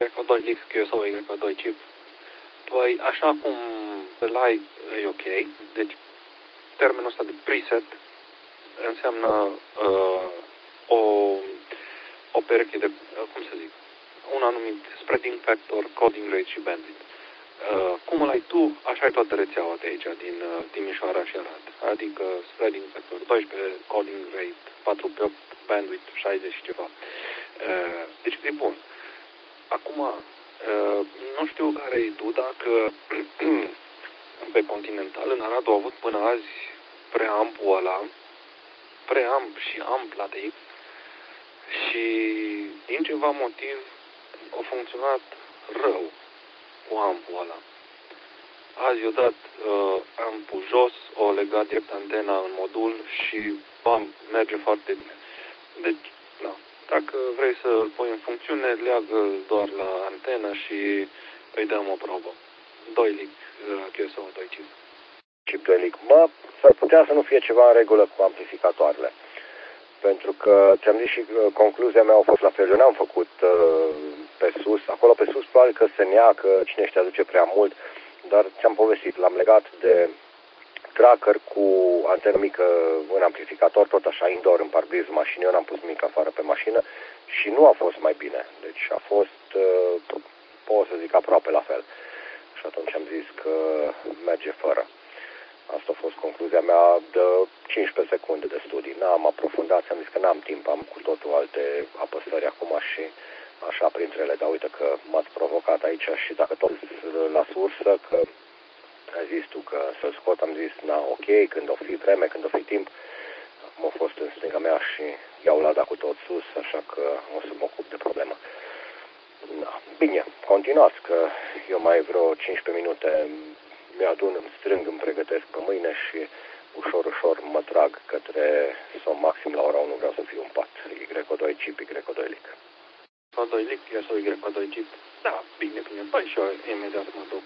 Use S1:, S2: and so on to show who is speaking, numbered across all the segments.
S1: Y2 Lix sau Y2 chip. Păi, așa cum îl ai, e ok. Deci, termenul ăsta de preset înseamnă o pereche de, cum să zic, un anumit spreading factor, coding rate și bandwidth. Cum îl ai tu, așa ai toată rețeaua de aici, din Timișoara și Arad. Adică spreading factor 12, coding rate 4/8, bandwidth 60 și ceva. Deci e bun. Acum, nu știu care e tu, dacă pe Continental, în Arad, au avut până azi preampul ăla, preamp și ampl ATX, și din ceva motiv a funcționat rău cu ampul ăla. Azi i-a dat ampul jos, o legat direct antena în modul și bam, merge foarte bine. Deci, da, dacă vrei să îl pui în funcțiune, leagă doar la antenă și îi dăm o probă. 2 lic, QSO 2 chip.
S2: Chip 2 lic. Mă, s-ar putea să nu fie ceva în regulă cu amplificatoarele. Pentru că, ți-am zis și concluzia mea a fost la fel. Eu n-am făcut pe sus. Acolo pe sus probabil că se neacă, cine știe aduce prea mult. Dar ți-am povestit, l-am legat de tracker cu antenă mică în amplificator, tot așa, indoor, în parbrizul mașinii. Eu n-am pus nimic afară pe mașină și nu a fost mai bine. Deci a fost, pot să zic, aproape la fel. Și atunci am zis că merge fără. Asta a fost concluzia mea de 15 secunde de studii. N-am aprofundat, am zis că n-am timp, am cu totul alte apăsări acum și așa printre ele, dar uite că m-ați provocat aici și dacă tot la sursă, că ai zis tu că să-l scot, am zis, na, ok, când o fi vreme, când o fi timp. Acum a fost în stânga mea și iau lada cu tot sus, așa că o să mă ocup de problemă. Da. Bine, continuați, că eu mai vreo 15 minute mi-adun, îmi strâng, îmi pregătesc pe mâine și ușor, ușor mă trag către sau maxim la ora 1, vreau să fiu în pat. Y2 chip, Y2 lic.
S1: Y2 lic, sau Y2 chip. Da, bine. Păi și eu imediat mă duc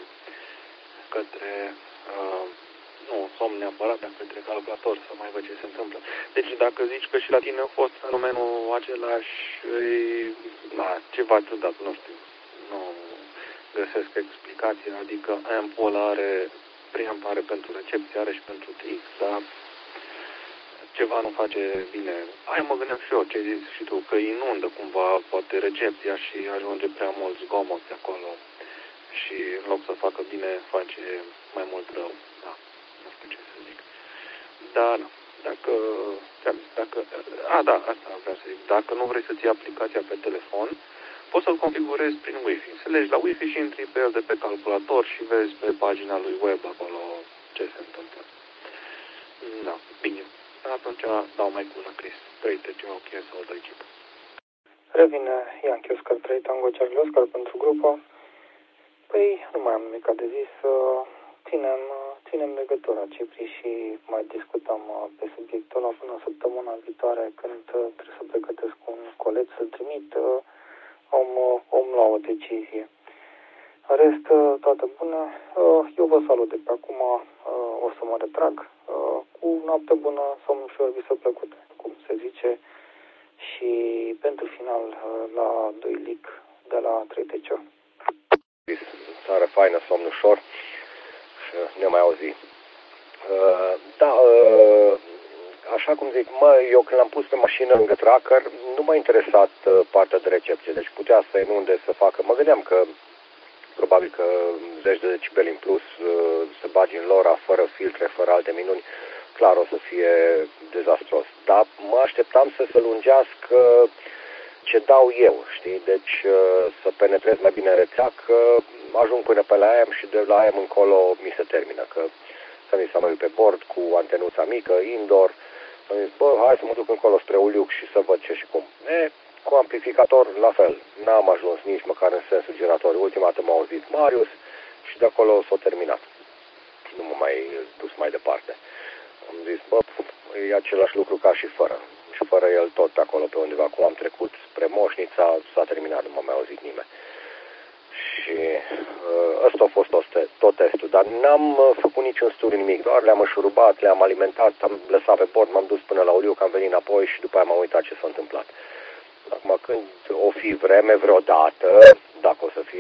S1: către nu somn neapărat, dar către calculator să mai văd ce se întâmplă. Deci dacă zici că și la tine a fost fenomenul același, ceva ciudat, nu știu, nu găsesc explicații, adică ampul ăla are, preamp are pentru recepție, are și pentru TX, dar ceva nu face bine. Aia mă gândeam și eu, ce zici și tu, că inundă cumva poate recepția și ajunge prea mult zgomot de acolo și în loc să facă bine, face mai mult rău. Da, nu știu ce să zic. Dar, da, asta vreau să zic. Dacă nu vrei să-ți iei aplicația pe telefon, poți să-l configurezi prin Wi-Fi. Să legi la Wi-Fi și intri pe el de pe calculator și vezi pe pagina lui web acolo ce se întâmplă. Da, bine. Atunci dau mai cu la Chris. 3 TC, OK sau 2 chip.
S3: Revine Yankee Oscar 3 Tango Charlie Oscar pentru grupă. Păi, nu mai am nimic de zis. Ținem legătura, Cipri, și mai discutăm pe subiectul ăla până săptămâna viitoare, când trebuie să pregătesc un colet să-l trimit. Om lua o decizie. În rest, toată bună. Eu vă salut de pe acum. O să mă retrag. Cu noapte bună, somn ușor, visă plăcute, cum se zice. Și pentru final, la 2 lic de la 3TC.
S2: Seară faină, somn ușor și ne mai auzi. Așa cum zic, eu când l-am pus pe mașină lângă tracker, nu m-a interesat partea de recepție, deci putea să inunde, să facă. Mă gândeam că probabil că 10 de decibeli în plus să bagi în LoRa fără filtre, fără alte minuni, clar o să fie dezastros. Dar mă așteptam să se lungească ce dau eu, știi? Deci să penetrez mai bine rețea, că ajung până pe la AM și de la AM încolo mi se termină, că să-mi zis, am pe bord cu antenuța mică, indoor, să-mi zis, hai să mă duc încolo spre Uliuc și să văd ce și cum. Cu amplificator, la fel, n-am ajuns nici măcar în sensul giratoriu. Ultima dată m-a auzit Marius și de acolo s-a terminat. Nu m-am mai dus mai departe. Am zis, e același lucru ca și fără. Și fără el tot acolo pe undeva, cum am trecut spre Moșnița, s-a terminat, nu m-a mai auzit nimeni. Și ăsta a fost tot testul, dar n-am făcut niciun studiu, nimic, doar le-am înșurubat, le-am alimentat, am lăsat pe bord, m-am dus până la Uliuc, am venit înapoi și după aia m-am uitat ce s-a întâmplat. Acum când o fi vreme vreodată,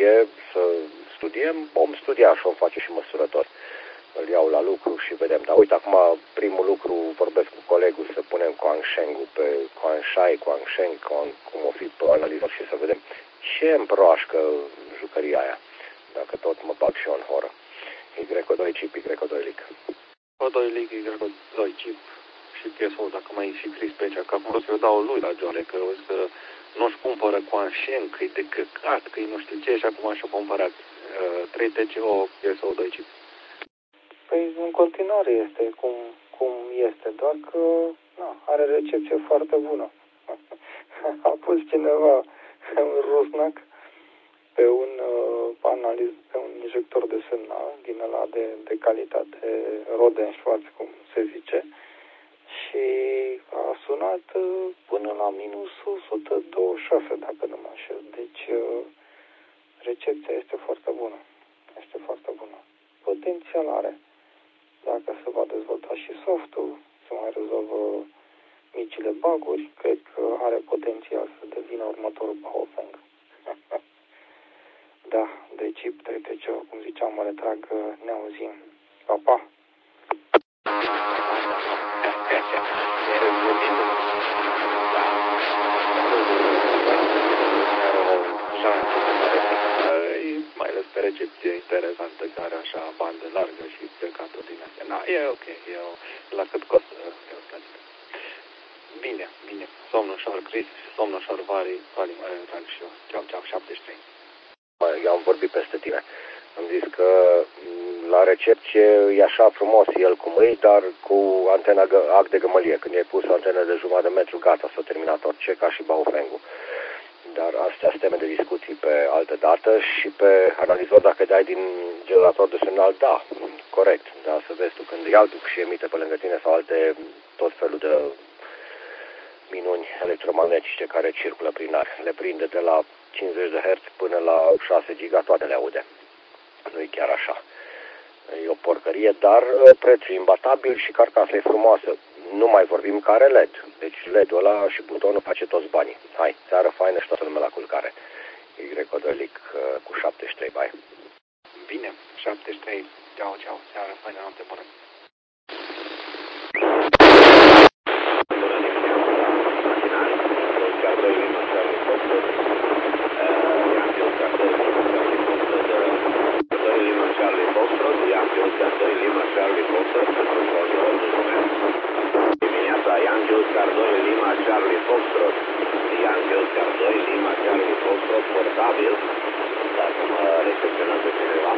S2: recepție să studiem, vom studia și vom face și măsurători. Îl iau la lucru și vedem. Dar uite, acum primul lucru, vorbesc cu colegul să punem Guangsheng-ul pe Guangshai, Guangsheng, cum o fi pe analizor și să vedem ce împroașcă jucăria aia. Dacă tot mă bag și eu în horă. Y2 chip, Y2 lic.
S1: Y2 lic, Y2 chip și PSO, dacă mai și scris pe aici, că acum o să eu dau lui la Joale, că o să nu-și cumpără Guangsheng, că e de căcat, că e nu știu ce, și acum și-a cumpărat 3 TCO, PSO 2 chip.
S3: Păi în continuare este cum este, doar că are recepție foarte bună. A pus cineva un rusnac pe un injector de semnal din ăla de calitate Rodenschwarz, cum se zice, și a sunat până la minus 126, dacă nu mă înșel. Deci recepția este foarte bună. Este foarte bună. Potențial are. Dacă se va dezvolta și softul, se mai rezolvă micile bug-uri, cred că are potențial să devină următorul Baofeng. Da, de chip 3 TCO, cum ziceam, mă retrag, ne auzim. Pa, pa!
S1: Mai ales pe recepție interesantă, care așa bandă largă și plecatul din astea. Da, e ok, la cât costă, eu plătit. Bine. Somn ușor, Chris, somn ușor, Vali mai retrag și eu. Ceau, 73.
S2: Eu am vorbit peste tine. Am zis că la recepție e așa frumos el cum e, dar cu antena ac de gămălie. Când i-ai pus o antenă de jumătate de metru, gata, s-a terminat orice, ca și Baofeng-ul. Dar astea sunt teme de discuții pe altă dată și pe analizor, dacă dai din generator de semnal, da, corect. Dar să vezi tu când îi aduc și emite pe lângă tine sau alte tot felul de minuni electromagnetice care circulă prin aer. Le prinde de la 50 de Hz până la 6 giga, toate le aude. Nu e chiar așa. E o porcărie, dar prețul e imbatabil și carcasa e frumoasă. Nu mai vorbim că are LED. Deci LED-ul ăla și butonul face toți banii. Hai, seară faină și toată lumea la culcare. Y2 lic cu 73, bai.
S1: Bine, 73. Ceau, seară faină, noapte bună.
S4: Yankee Oscar 2 Lima Charlie Foxtrot, Yankee Oscar 2 Lima Charlie Foxtrot portabil, dacă mă recepționează cineva.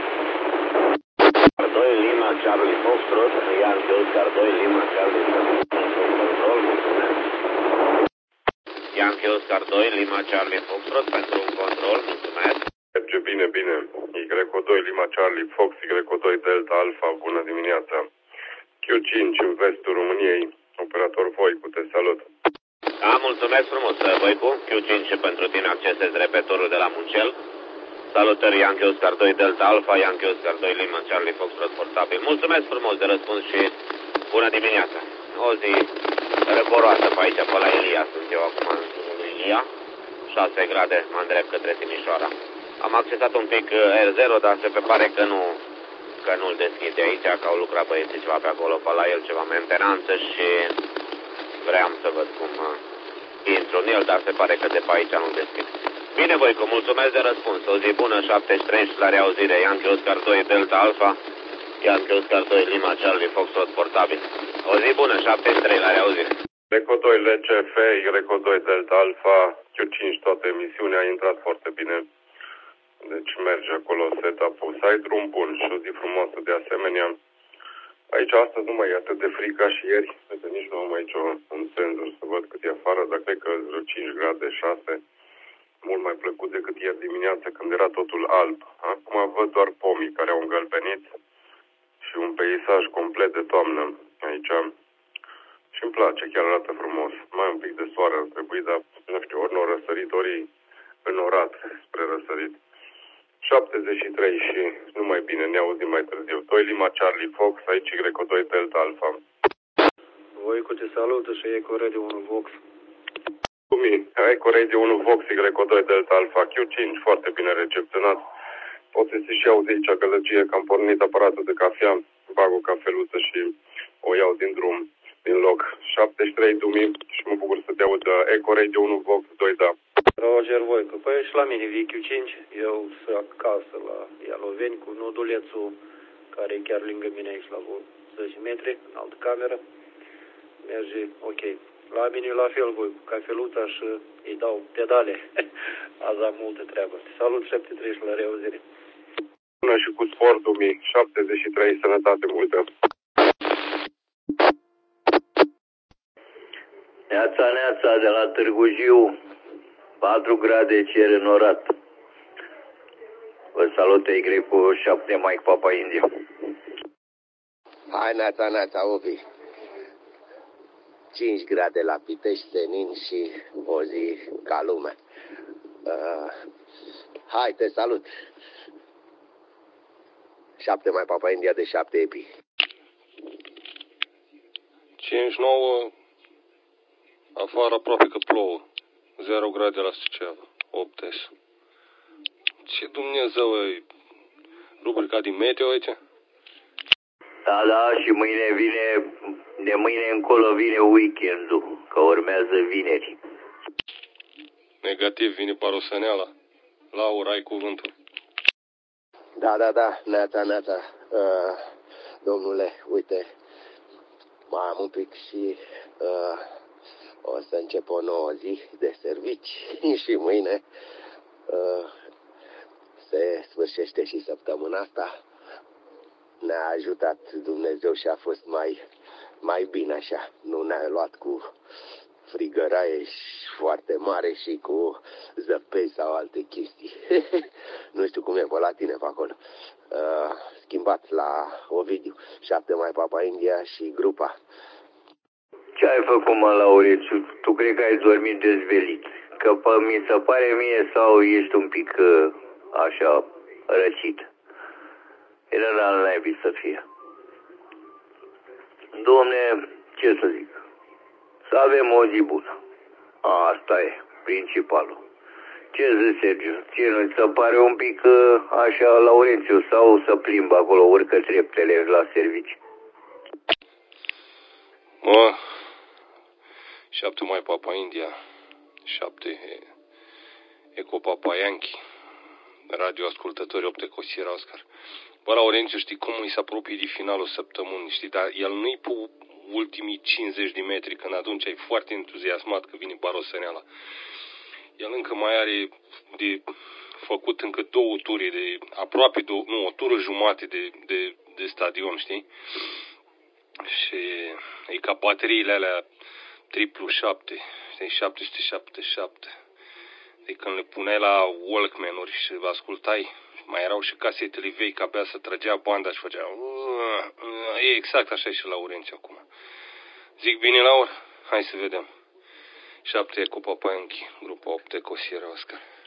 S4: 2 Lima Charlie Foxtrot, Yankee Oscar 2 Lima Charlie Foxtrot, control, mulțumesc. Yankee Oscar 2 Lima Charlie Foxtrot pentru un control, mulțumesc.
S5: Merge bine. Y2 Lima Charlie Fox, Y2 Delta Alpha, bună dimineața. Q5 în vestul României. Operator Voicu, te salut.
S4: Da, mulțumesc frumos, Voicu. Q5 pentru tine, accesez repetorul de la Muncel. Salutări, Yankee Oscar 2 Delta Alpha, Yankee Oscar 2 Lima Charlie Foxtrot portabil. Mulțumesc frumos de răspuns și bună dimineața. O zi răcoroasă pe aici, pe la Ilia. Sunt eu acum în jurul lui Ilia. 6 grade, mă îndrept către Timișoara. Am accesat un pic R0, dar se pare că nu-l deschide aici, că au lucrat băieții ceva pe acolo, pe la el ceva mentenanță și vreau să văd cum intru în el, dar se pare că de pe aici nu-l deschid. Bine, Voicu, mulțumesc de răspuns. O zi bună, 73 și la reauzire. Yankee Oscar 2 Delta Alpha, Yankee Oscar 2 Lima Charlie Foxtrot portabil. O zi bună, 73 la reauzire.
S5: Y2 LCF, Y2 Delta Alpha, Q5, toată emisiunea a intrat foarte bine. Deci merge acolo setup-ul, să ai drum bun și o zi frumoasă de asemenea. Aici astăzi nu mai e atât de fric ca și ieri, că nici nu am aici un senzor să văd cât e afară, dar cred că vreo 5 grade, 6, mult mai plăcut decât ieri dimineață când era totul alb. Acum văd doar pomii care au îngălbenit și un peisaj complet de toamnă aici. Și îmi place, chiar arată frumos. Mai un pic de soare ar trebui, dar nu știu, ori n-o răsărit, ori înorat spre răsărit. 73 și nu mai bine, ne auzim mai târziu. 2 Lima Charlie Fox, aici Y2 Delta Alpha.
S6: Voicu te salută și Eco Radio 1 Vox.
S5: Eco Radio 1 Vox, Y2 Delta Alpha, Q5, foarte bine recepționat. Poate să și auzi aici gălăgie că am pornit aparatul de cafea, bag o cafeluță și o iau din drum, din loc. 73 Dumi și mă bucur să te aud. Eco Radio 1 Vox 2, da.
S6: Roger Voicu. Păi și la mine vechiul 5. Eu sunt acasă la Ialoveni cu nodulețul care e chiar lângă mine aici la 10 metri, în altă cameră. Merge ok. La mine la fel voi cu cafeluța și îi dau pedale. Azi am multă treabă. Salut 73 și la reauzire.
S5: Până și cu sport 2073, sănătate multă.
S7: Neața de la Târgu Jiu, 4 grade cer înorat. Vă salut, Egre cu 7 Mike Papa India.
S8: Hai, neața, Ovi. 5 grade la Pitești, senin și o zi ca lumea. Hai, te salut. 7 mai Papa India de 7 epi.
S9: 5-9, afară aproape că plouă. 0 grade la Suceava, 8S. Ce Dumnezeu e rubrica din meteo aici?
S7: Da, și de mâine încolo vine weekendul, că urmează vineri.
S9: Negativ, vine parosăneala. Laura, ai cuvântul.
S8: Da, neața. Domnule, uite, mai am un pic și o să încep o nouă zi de servici și mâine se sfârșește și săptămâna asta. Ne-a ajutat Dumnezeu și a fost mai bine așa. Nu ne-a luat cu frigăraie foarte mare și cu zăpezi sau alte chestii. Nu știu cum e pe la tine pe acolo. Schimbat la Ovidiu, 7 mai Papa India și grupa.
S7: Ce ai făcut, mă, Laurențiu? Tu cred că ai dormit dezvelit. Că mi se pare mie sau ești un pic așa răcit. Era la naibii să fie. Dom'le, ce să zic? Să avem o zi bună. Asta e principalul. Ce zici, Sergiu? Ție nu-ți se pare un pic așa, Laurențiu, sau să plimbă acolo, urcă treptele la servici?
S9: 7 mai Papa India, 7 Eco Papa Yankee, radio ascultători 8 Ecosiera Oscar. Bă, Laurențiu, știi cum îi se apropie de finalul săptămânii, știi? Dar el nu-i pe ultimii 50 de metri, când atunci ai foarte entuziasmat că vine barosăneala. El încă mai are de făcut încă 2 turi, de aproape o tură jumate de stadion, știi? Și e ca bateriile alea 777, știi? 777. De când le puneai la Walkman-uri și ascultai, mai erau și casetele vechi, abia să trăgea banda și făcea... E exact așa și Laurențiu acum. Zic bine, Laura? Hai să vedem. 7 Eco Papa Yankee, grupa 8 Ecosiera Oscar.